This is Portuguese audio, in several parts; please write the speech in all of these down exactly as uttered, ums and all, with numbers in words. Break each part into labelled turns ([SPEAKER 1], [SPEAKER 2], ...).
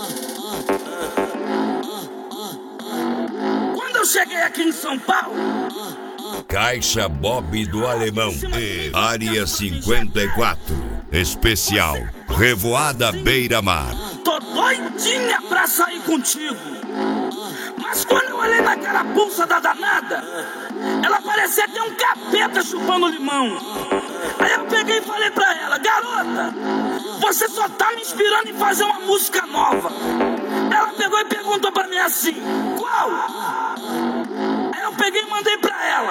[SPEAKER 1] Quando eu cheguei aqui em São Paulo,
[SPEAKER 2] Caixa Bob do Alemão e Área cinquenta e quatro Especial Revoada Beira-Mar.
[SPEAKER 1] tô doidinha pra sair contigo. Mas quando eu olhei naquela pulsa da danada, ela parecia ter um capeta chupando limão. Aí eu peguei e falei pra ela: garota, você só tá me inspirando em fazer uma música nova. Ela pegou e perguntou pra mim assim: qual? Aí eu peguei e mandei pra ela: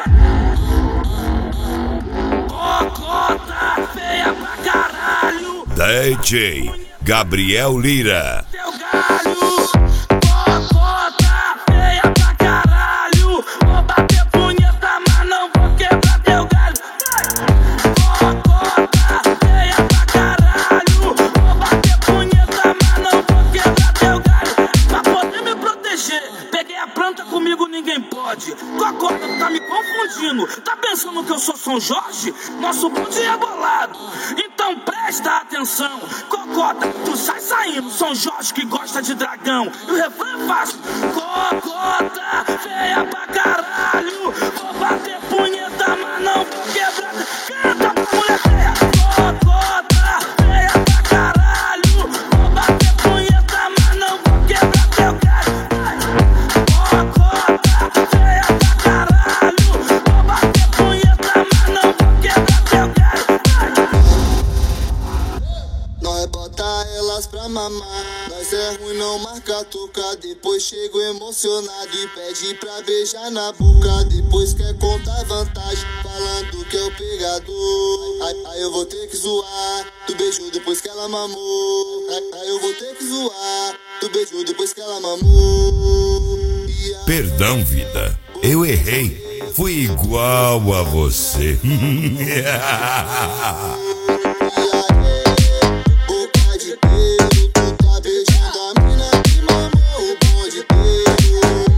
[SPEAKER 1] cocota feia pra caralho,
[SPEAKER 2] D J Gabriel Lira.
[SPEAKER 1] teu galho. Cocota feia pra caralho, vou bater punheta, mas não vou quebrar teu galho. Cocota feia pra caralho, vou bater punheta, mas não vou quebrar teu galho. Pra poder me proteger, peguei a planta, comigo ninguém pode. Cocota, tu tá me confundindo, tá pensando que eu sou São Jorge? Nosso bonde é bolado, então presta atenção. Cocota, tu sai saindo, São Jorge que gosta de dragão. E o refrão é fácil: cocota feia pra caralho, vou bater punheta, mas não vou quebrar. Canta pra mulher feia. Cocota feia pra caralho, vou bater punheta, mas não vou quebrar teu galho. Cocota feia pra caralho, vou bater punheta, mas não vou quebrar teu galho.
[SPEAKER 3] Nós bota elas pra mamar. Nós é ruim, não marca toca. Depois chego emocionado e pede pra beijar na boca. Depois quer contar vantagem, falando que é o pegador. Aí, aí eu vou ter que zoar. Tu beijou depois que ela mamou. Aí, aí eu vou ter que zoar. Tu beijou depois que ela mamou. E aí,
[SPEAKER 2] Perdão, vida. Eu errei. Fui igual a você.
[SPEAKER 3] boca de pelo, tu tá beijando a mina que mamou o bonde inteiro.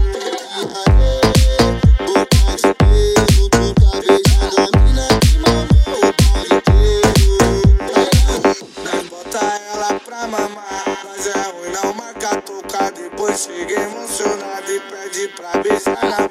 [SPEAKER 3] Boca de pelo, tu tá beijando a mina que mamou o bonde inteiro. Nós bota ela pra mamar. Nós é ruim, não marca toca. Depois chega emocionado e pede pra beijar na